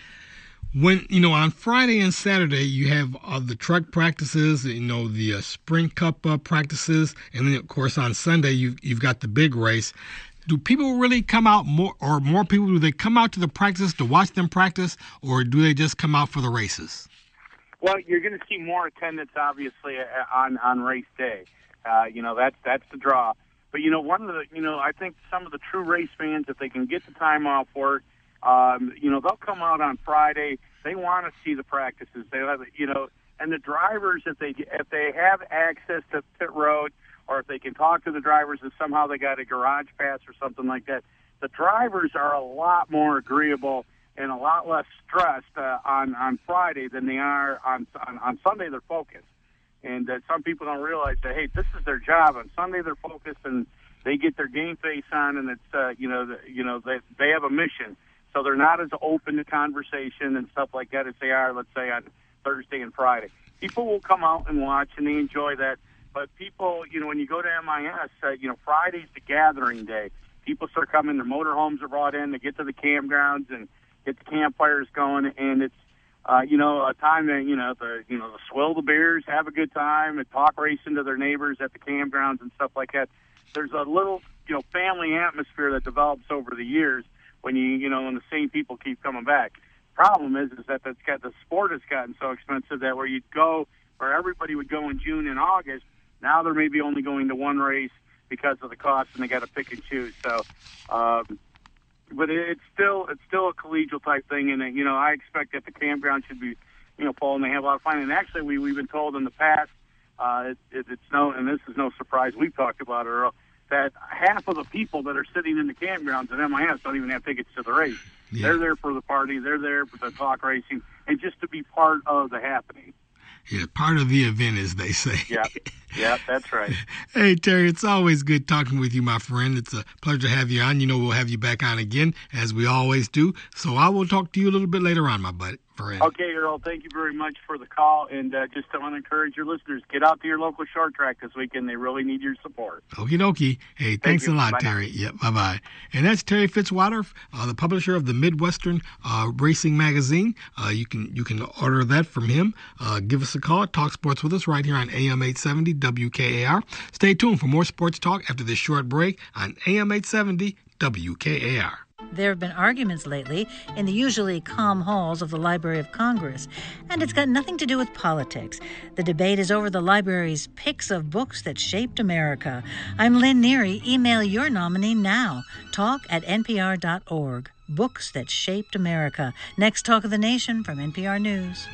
When, you know, on Friday and Saturday, you have uh, the truck practices, you know, the uh, Sprint Cup uh, practices, and then, of course, on Sunday, you, you've got the big race. Do people really come out more, or more people, do they come out to the practices to watch them practice, or do they just come out for the races? Well, you're going to see more attendance, obviously, on, on race day. Uh, you know, that's that's the draw. But, you know, one of the, you know, I think some of the true race fans, if they can get the time off work, Um, you know, they'll come out on Friday. They want to see the practices. They have, you know, and the drivers, if they if they have access to pit road, or if they can talk to the drivers, and somehow they got a garage pass or something like that, the drivers are a lot more agreeable and a lot less stressed uh, on on Friday than they are on on, on Sunday. They're focused, and uh, some people don't realize that. Hey, this is their job. On Sunday, they're focused and they get their game face on, and it's uh, you know the, you know they they have a mission. So they're not as open to conversation and stuff like that as they are, let's say, on Thursday and Friday. People will come out and watch, and they enjoy that. But people, you know, when you go to M I S, uh, you know, Friday's the gathering day. People start coming. Their motorhomes are brought in. They get to the campgrounds and get the campfires going. And it's, uh, you know, a time to, you know, the, you know, to swill the beers, have a good time, and talk racing to their neighbors at the campgrounds and stuff like that. There's a little, you know, family atmosphere that develops over the years. When you, you know, when the same people keep coming back. Problem is, is that that's got, the sport has gotten so expensive that where you'd go, where everybody would go in June and August, now they're maybe only going to one race because of the cost, and they got to pick and choose. So, um, but it, it's still, it's still a collegial type thing, and you know, I expect that the campground should be, you know, full, and they have a lot of fun. And actually, we we've been told in the past, uh, it, it, it's no, and this is no surprise. We've talked about it, Earl, that half of the people that are sitting in the campgrounds at M I S don't even have tickets to the race. Yeah. They're there for the party. They're there for the talk racing and just to be part of the happening. Yeah, part of the event, as they say. Yeah, yeah, that's right. Hey, Terry, it's always good talking with you, my friend. It's a pleasure to have you on. You know, we'll have you back on again, as we always do. So I will talk to you a little bit later on, my buddy. Friend. Okay, Earl, thank you very much for the call. And uh, just want to encourage your listeners, get out to your local short track this weekend. They really need your support. Okie dokie. Hey, Thank thanks you. a lot, Bye Terry. now. Yep, bye-bye. And that's Terry Fitzwater, uh, the publisher of the Midwestern uh, Racing Magazine. Uh, you can you can order that from him. Uh, give us a call. Talk sports with us right here on A M eight seventy W K A R. Stay tuned for more sports talk after this short break on A M eight seventy W K A R. There have been arguments lately in the usually calm halls of the Library of Congress, and it's got nothing to do with politics. The debate is over the library's picks of books that shaped America. I'm Lynn Neary. Email your nominee now. Talk at N P R dot org. Books that shaped America. Next Talk of the Nation from N P R News.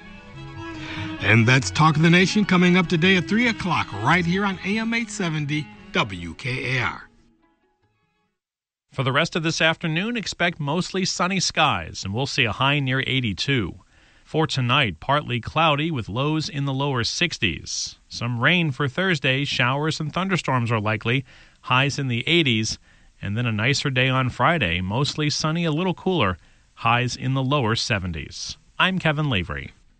And that's Talk of the Nation coming up today at three o'clock right here on A M eight seventy W K A R. For the rest of this afternoon, expect mostly sunny skies, and we'll see a high near eighty-two. For tonight, partly cloudy with lows in the lower sixties. Some rain for Thursday, showers and thunderstorms are likely, highs in the eighties. And then a nicer day on Friday, mostly sunny, a little cooler, highs in the lower seventies. I'm Kevin Lavery.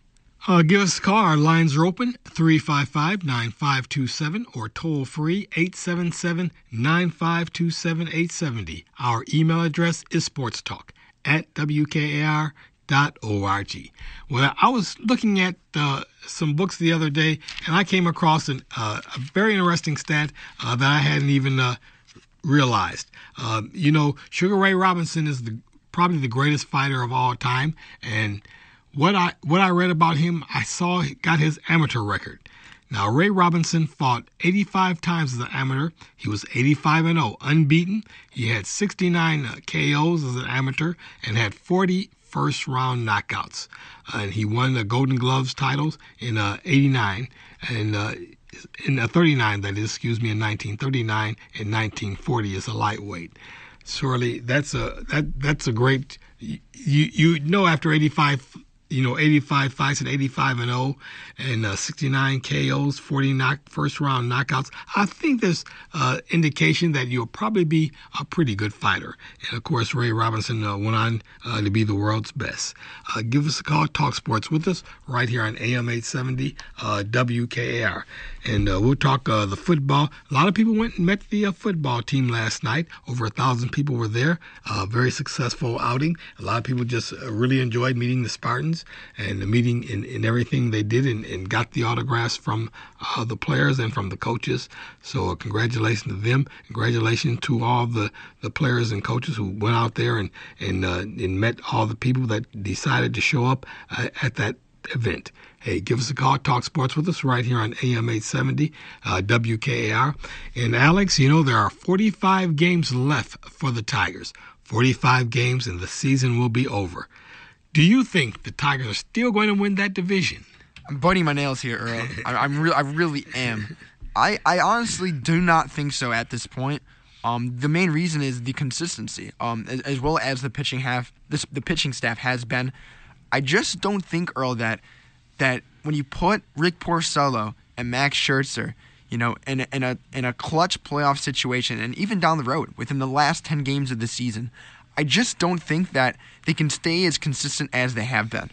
Uh, give us a call. Our lines are open, three five five, nine five two seven or toll free, eight seven seven, nine five two seven, eight seven zero. Our email address is sportstalk at w k a r dot org. Well, I was looking at uh, some books the other day, and I came across an, uh, a very interesting stat uh, that I hadn't even uh, realized. Uh, you know, Sugar Ray Robinson is the probably the greatest fighter of all time, and What I what I read about him, I saw he got his amateur record. Now, Ray Robinson fought eighty-five times as an amateur. He was eighty-five and oh, unbeaten. He had sixty-nine uh, K Os as an amateur and had forty first-round knockouts. Uh, and he won the Golden Gloves titles in uh, eighty-nine and uh, in uh, thirty-nine, that is, excuse me, in nineteen thirty-nine and nineteen forty as a lightweight. Surely that's a that that's a great. You you know after eighty-five. You know, eighty-five fights at eighty-five and oh, and uh, sixty-nine K Os, forty knock first round knockouts. I think there's uh, indication that you'll probably be a pretty good fighter. And of course, Ray Robinson uh, went on uh, to be the world's best. Uh, give us a call, talk sports with us right here on A M eight seventy uh, W K A R, and uh, we'll talk uh, the football. A lot of people went and met the uh, football team last night. Over a thousand people were there. Uh, very successful outing. A lot of people just uh, really enjoyed meeting the Spartans and the meeting and, and everything they did, and, and got the autographs from uh, the players and from the coaches. So uh, congratulations to them. Congratulations to all the, the players and coaches who went out there and and, uh, and met all the people that decided to show up uh, at that event. Hey, give us a call, talk sports with us right here on A M eight seventy uh, W K A R. And Alex, you know, there are forty-five games left for the Tigers. forty-five games and the season will be over. Do you think the Tigers are still going to win that division? I'm biting my nails here, Earl. I, I'm re- I really am. I, I honestly do not think so at this point. Um, the main reason is the consistency, um, as, as well as the pitching half. This, the pitching staff has been. I just don't think, Earl, that that when you put Rick Porcello and Max Scherzer, you know, in a, in a in a clutch playoff situation, and even down the road within the last ten games of the season, I just don't think that they can stay as consistent as they have been.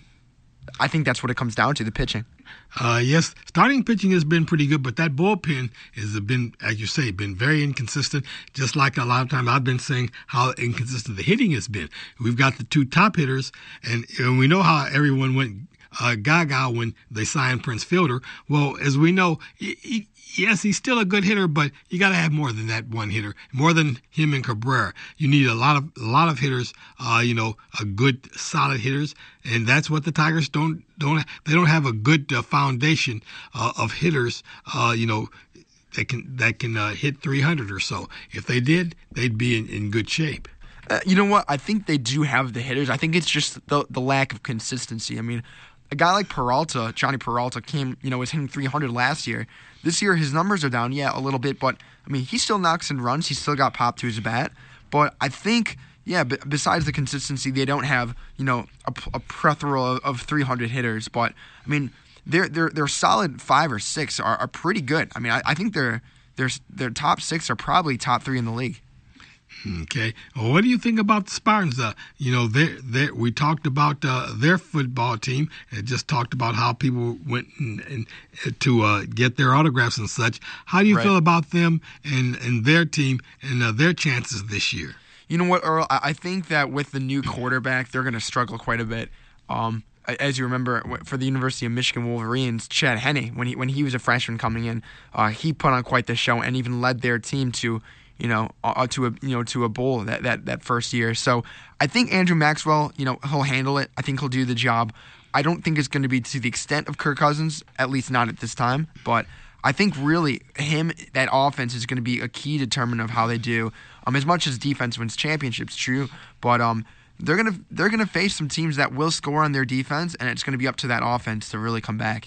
I think that's what it comes down to, the pitching. Uh, yes, starting pitching has been pretty good, but that bullpen has been, as you say, been very inconsistent, just like a lot of times I've been saying how inconsistent the hitting has been. We've got the two top hitters, and, and we know how everyone went uh, gaga when they signed Prince Fielder. Well, as we know, he, he, yes, he's still a good hitter, but you got to have more than that one hitter, more than him and Cabrera. You need a lot of a lot of hitters, uh, you know, a good solid hitters, and that's what the Tigers don't don't they don't have a good uh, foundation uh, of hitters, uh, you know, that can that can uh, hit three hundred or so. If they did, they'd be in, in good shape. Uh, you know what? I think they do have the hitters. I think it's just the the lack of consistency. I mean, a guy like Peralta, Johnny Peralta, came, you know, was hitting three hundred last year. This year, his numbers are down, yeah, a little bit, but, I mean, he still knocks and runs. He's still got pop to his bat. But I think, yeah, b- besides the consistency, they don't have, you know, a, a plethora of, of three hundred hitters. But, I mean, their their their solid five or six are, are pretty good. I mean, I, I think their, their, their top six are probably top three in the league. Okay. Well, what do you think about the Spartans? Uh, you know, they they we talked about uh, their football team and just talked about how people went and, and to uh, get their autographs and such. How do you right. feel about them and, and their team and uh, their chances this year? You know what, Earl? I think that with the new quarterback, they're going to struggle quite a bit. Um, as you remember, for the University of Michigan Wolverines, Chad Henne, when he when he was a freshman coming in, uh, he put on quite the show and even led their team to. You know, uh, to a you know to a bowl that, that, that first year. So I think Andrew Maxwell, you know, he'll handle it. I think he'll do the job. I don't think it's going to be to the extent of Kirk Cousins, at least not at this time. But I think really him, that offense is going to be a key determinant of how they do. Um, as much as defense wins championships, true, but um, they're gonna they're gonna face some teams that will score on their defense, and it's going to be up to that offense to really come back.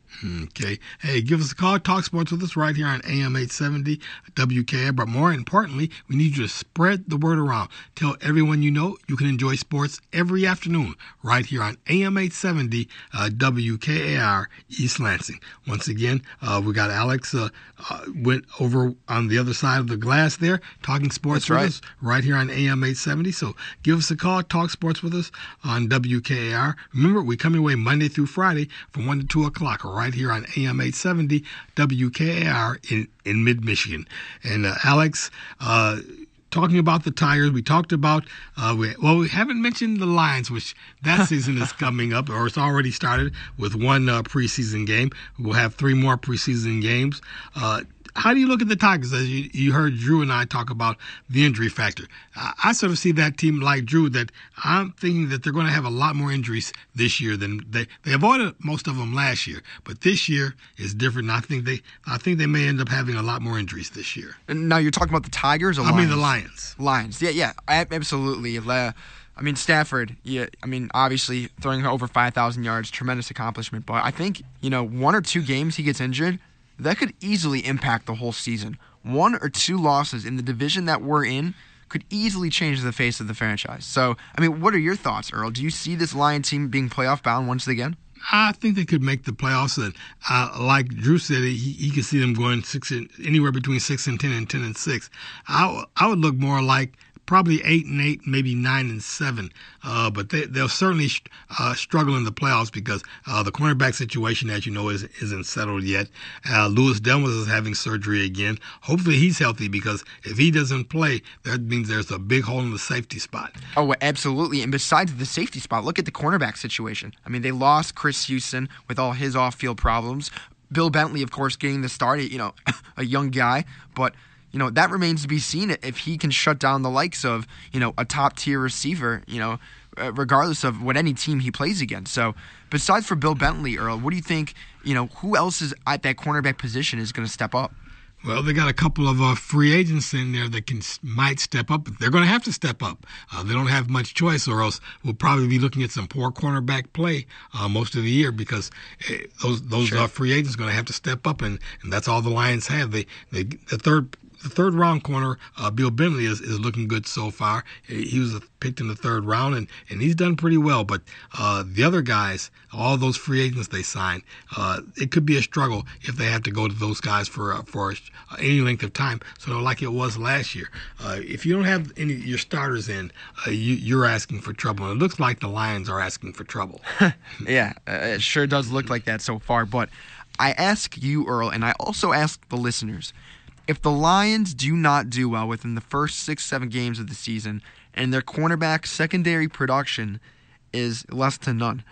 Okay. Hey, give us a call. Talk sports with us right here on A M eight seventy W K A. But more importantly, we need you to spread the word around. Tell everyone you know you can enjoy sports every afternoon right here on A M eight seventy uh, W K A R East Lansing. Once again, uh, we got Alex uh, uh, went over on the other side of the glass there talking sports That's with right. us right here on A M eight seventy. So give us a call. Talk sports with us on W K A R. Remember, we come your way Monday through Friday from one to two o'clock right here on A M eight seventy W K A R in, in mid-Michigan. And uh, Alex, uh, talking about the Tigers, we talked about, uh, we, well, we haven't mentioned the Lions, which that season is coming up, or it's already started with one uh, preseason game. We'll have three more preseason games. Uh, How do you look at the Tigers? As you, you heard Drew and I talk about the injury factor. I, I sort of see that team like Drew, that I'm thinking that they're going to have a lot more injuries this year than they they avoided most of them last year, but this year is different. And I think they I think they may end up having a lot more injuries this year. And now you're talking about the Tigers or I Lions? mean the Lions. Lions. Yeah, yeah, a- absolutely. Uh, I mean, Stafford, yeah, I mean, obviously throwing over five thousand yards, tremendous accomplishment. But I think, you know, one or two games he gets injured, that could easily impact the whole season. One or two losses in the division that we're in could easily change the face of the franchise. So, I mean, what are your thoughts, Earl? Do you see this Lion team being playoff bound once again? I think they could make the playoffs, and uh, like Drew said, he, he could see them going six and, anywhere between six and ten and ten and six. I, I would look more like probably eight and eight, maybe nine and seven. Uh, but they, they'll certainly uh, struggle in the playoffs because uh, the cornerback situation, as you know, is, isn't settled yet. Uh, Louis Delmas is having surgery again. Hopefully he's healthy, because if he doesn't play, that means there's a big hole in the safety spot. Oh, absolutely. And besides the safety spot, look at the cornerback situation. I mean, they lost Chris Houston with all his off-field problems. Bill Bentley, of course, getting the start, you know, a young guy, but you know, that remains to be seen if he can shut down the likes of, you know, a top-tier receiver, you know, uh, regardless of what any team he plays against. So, besides for Bill Bentley, Earl, what do you think, you know, who else is at that cornerback position is going to step up? Well, they got a couple of uh, free agents in there that can might step up. They're going to have to step up. Uh, they don't have much choice, or else we'll probably be looking at some poor cornerback play uh, most of the year, because uh, those those Sure. uh, free agents are going to have to step up, and, and that's all the Lions have. They they the third. The third round corner, uh, Bill Bentley, is, is looking good so far. He was picked in the third round, and, and he's done pretty well. But uh, the other guys, all those free agents they signed, uh, it could be a struggle if they have to go to those guys for uh, for uh, any length of time. So like it was last year, uh, if you don't have any your starters in, uh, you, you're asking for trouble. And it looks like the Lions are asking for trouble. Yeah, uh, it sure does look like that so far. But I ask you, Earl, and I also ask the listeners, if the Lions do not do well within the first six, seven games of the season, and their cornerback secondary production is less to none,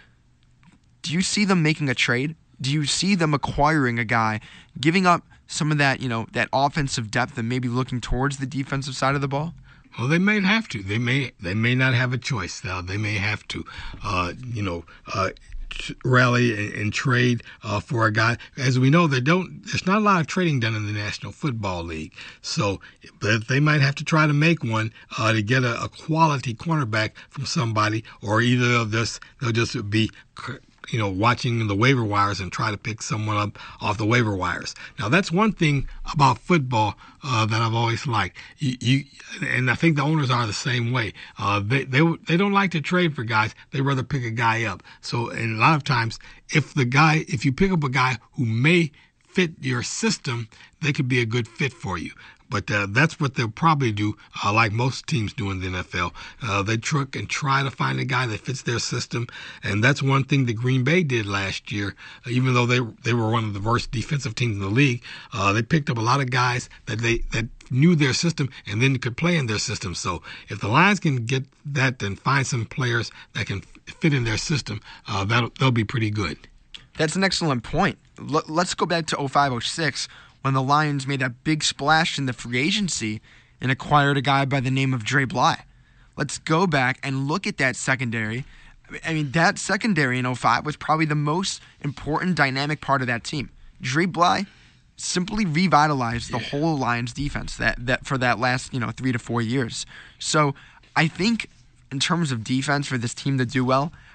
do you see them making a trade? Do you see them acquiring a guy, giving up some of that, you know, that offensive depth and maybe looking towards the defensive side of the ball? Well, they may have to. They may. They may not have a choice. Now, they may have to. Uh, you know. Uh, rally and, and trade uh, for a guy. As we know, they don't. There's not a lot of trading done in the National Football League, so but they might have to try to make one uh, to get a, a quality cornerback from somebody, or either they'll just they'll just be, you know, watching the waiver wires and try to pick someone up off the waiver wires. Now, that's one thing about football uh, that I've always liked. You, you, and I think the owners are the same way. Uh, they, they they don't like to trade for guys. They rather pick a guy up. So, and a lot of times, if the guy, if you pick up a guy who may fit your system, they could be a good fit for you. But uh, that's what they'll probably do, uh, like most teams do in the N F L. Uh, they trick and try to find a guy that fits their system, and that's one thing that Green Bay did last year. Uh, even though they they were one of the worst defensive teams in the league, uh, they picked up a lot of guys that they that knew their system and then could play in their system. So if the Lions can get that and find some players that can fit in their system, uh, that'll they'll be pretty good. That's an excellent point. L- let's go back to oh five oh six. When the Lions made that big splash in the free agency and acquired a guy by the name of Dre Bly. Let's go back and look at that secondary. I mean, that secondary in oh five was probably the most important dynamic part of that team. Dre Bly simply revitalized the whole Lions defense that, that for that last, you know, three to four years. So I think in terms of defense for this team to do well,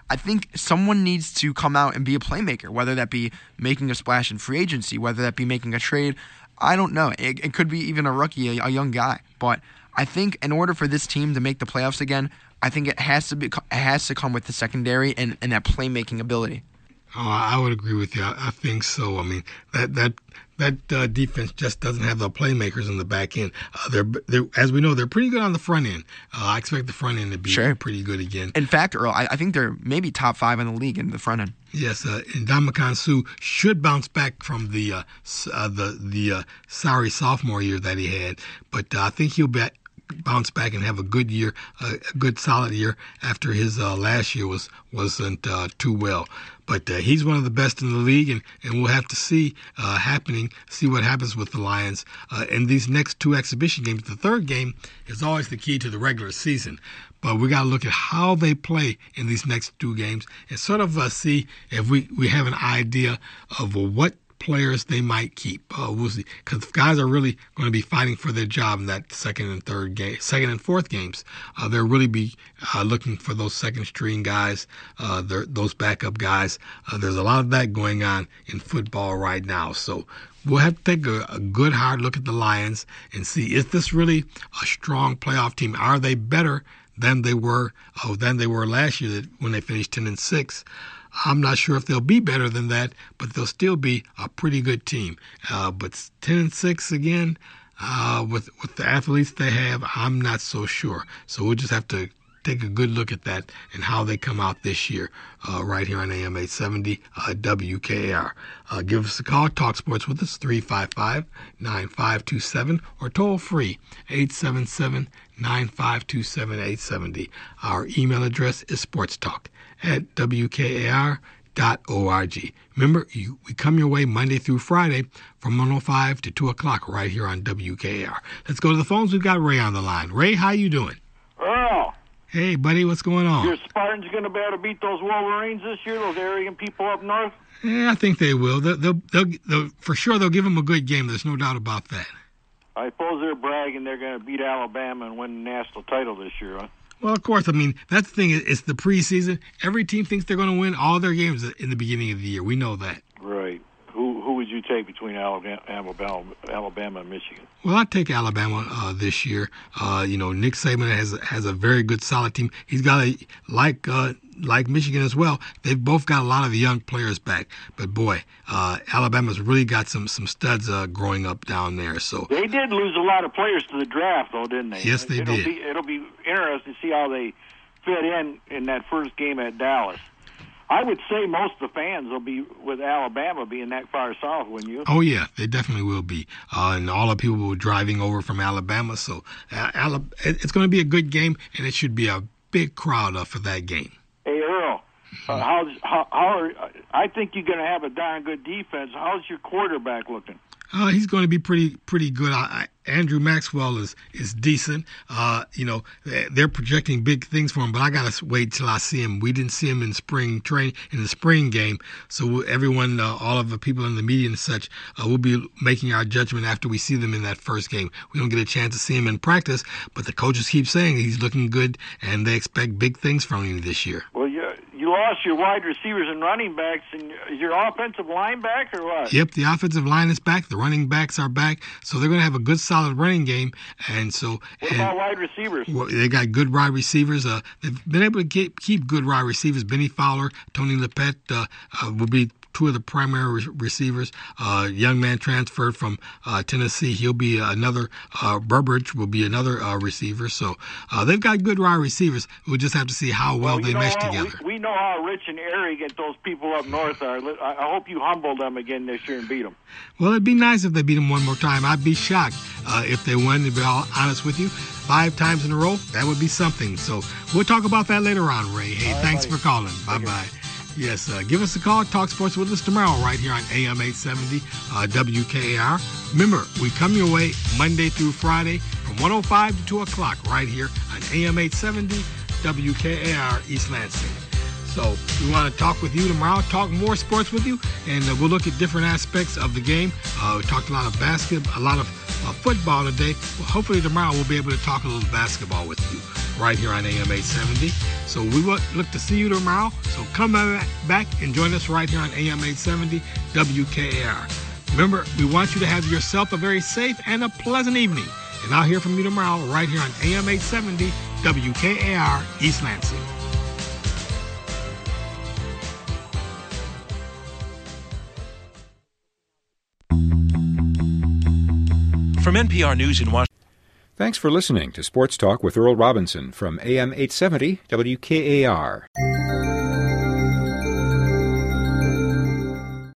I think someone needs to come out and be a playmaker, whether that be making a splash in free agency, whether that be making a trade. I don't know. It, it could be even a rookie, a, a young guy. But I think in order for this team to make the playoffs again, I think it has to be it has to come with the secondary and, and that playmaking ability. Oh, I would agree with you. I, I think so. I mean, that that that uh, defense just doesn't have the playmakers in the back end. Uh, they're, they're, as we know, they're pretty good on the front end. Uh, I expect the front end to be sure. pretty good again. In fact, Earl, I, I think they're maybe top five in the league in the front end. Yes, uh, and Ndamukong Suh should bounce back from the uh, uh, the the uh, sorry sophomore year that he had, but uh, I think he'll be. bounce back and have a good year, uh, a good solid year after his uh, last year was wasn't uh, too well. But uh, he's one of the best in the league, and, and we'll have to see uh, happening, see what happens with the Lions uh, in these next two exhibition games. The third game is always the key to the regular season, but we got to look at how they play in these next two games and sort of uh, see if we, we have an idea of uh, what players they might keep. Uh, we'll see, because guys are really going to be fighting for their job in that second and third game, second and fourth games. Uh, they'll really be uh, looking for those second string guys, uh, those backup guys. Uh, there's a lot of that going on in football right now. So we'll have to take a, a good hard look at the Lions and see, is this really a strong playoff team? Are they better than they were? Oh, than they were last year when they finished ten and six. I'm not sure if they'll be better than that, but they'll still be a pretty good team. Uh, but ten and six again, uh, with with the athletes they have, I'm not so sure. So we'll just have to take a good look at that and how they come out this year, uh, right here on A M eight seventy uh, W K A R. Uh, give us a call, talk sports with us, three five five, nine five two seven, or toll free, eight seven seven, nine five two seven, eight seven zero. Our email address is sportstalk at W K A R dot org. Remember, you, we come your way Monday through Friday from one oh five to two o'clock right here on W K A R. Let's go to the phones. We've got Ray on the line. Ray, how you doing? Earl. Hey, buddy, what's going on? Your Spartans going to be able to beat those Wolverines this year, those arrogant people up north? Yeah, I think they will. They'll, they'll, they'll, they'll, for sure, they'll give them a good game. There's no doubt about that. I suppose they're bragging they're going to beat Alabama and win the national title this year, huh? Well, of course. I mean, that's the thing. It's the preseason. Every team thinks they're going to win all their games in the beginning of the year. We know that. Right. Who who would you take between Alabama, Alabama, Alabama and Michigan? Well, I'd take Alabama uh, this year. Uh, you know, Nick Saban has has a very good, solid team. He's got a like uh, like Michigan as well. They've both got a lot of young players back. But boy, uh, Alabama's really got some some studs uh, growing up down there. So they did lose a lot of players to the draft, though, didn't they? Yes, they it'll did. Be, it'll be interesting to see how they fit in in that first game at Dallas. I would say most of the fans will be with Alabama being that far south, wouldn't you? Oh, yeah, they definitely will be. Uh, and all the people were driving over from Alabama. So uh, Alabama, it's going to be a good game, and it should be a big crowd uh, for that game. Hey, Earl, uh, how's, how, how are, I think you're going to have a darn good defense. How's your quarterback looking? Uh, he's going to be pretty pretty good. I, I, Andrew Maxwell is is decent. Uh, you know, they're projecting big things for him, but I gotta wait till I see him. We didn't see him in spring train in the spring game, so everyone, uh, all of the people in the media and such, uh, will be making our judgment after we see them in that first game. We don't get a chance to see him in practice, but the coaches keep saying he's looking good, and they expect big things from him this year. Well, you you lost your wide receivers and running backs, and is your offensive line back or what? Yep, the offensive line is back. The running backs are back, so they're going to have a good, solid running game. And so, what and, about wide receivers? Well, they got good wide receivers. Uh, they've been able to keep, keep good wide receivers. Benny Fowler, Tony Lippett uh, uh, will be two of the primary re- receivers. Uh, young man transferred from uh, Tennessee. He'll be another. Uh, Burbridge will be another uh, receiver. So uh, they've got good wide receivers. We'll just have to see how well, well they mesh what? together. We, we know how rich and arrogant those people up north are. I, I hope you humble them again this year and beat them. Well, it'd be nice if they beat them one more time. I'd be shocked uh, if they won, to be all honest with you. Five times in a row, that would be something. So we'll talk about that later on, Ray. Hey, all thanks right, for calling. Bye-bye. Yes, uh, give us a call. Talk sports with us tomorrow right here on A M eight seventy uh, W K A R. Remember, we come your way Monday through Friday from one oh five to two o'clock right here on A M eight seventy W K A R East Lansing. So we want to talk with you tomorrow, talk more sports with you, and uh, we'll look at different aspects of the game. Uh, we talked a lot of basketball, a lot of uh, football today. Well, hopefully tomorrow we'll be able to talk a little basketball with you. right here on A M eight seventy. So we will look to see you tomorrow. So come back and join us right here on A M eight seventy W K A R. Remember, we want you to have yourself a very safe and a pleasant evening. And I'll hear from you tomorrow right here on A M eight seventy W K A R East Lansing. From N P R News in Washington. Thanks for listening to Sports Talk with Earl Robinson from A M eight seventy W K A R.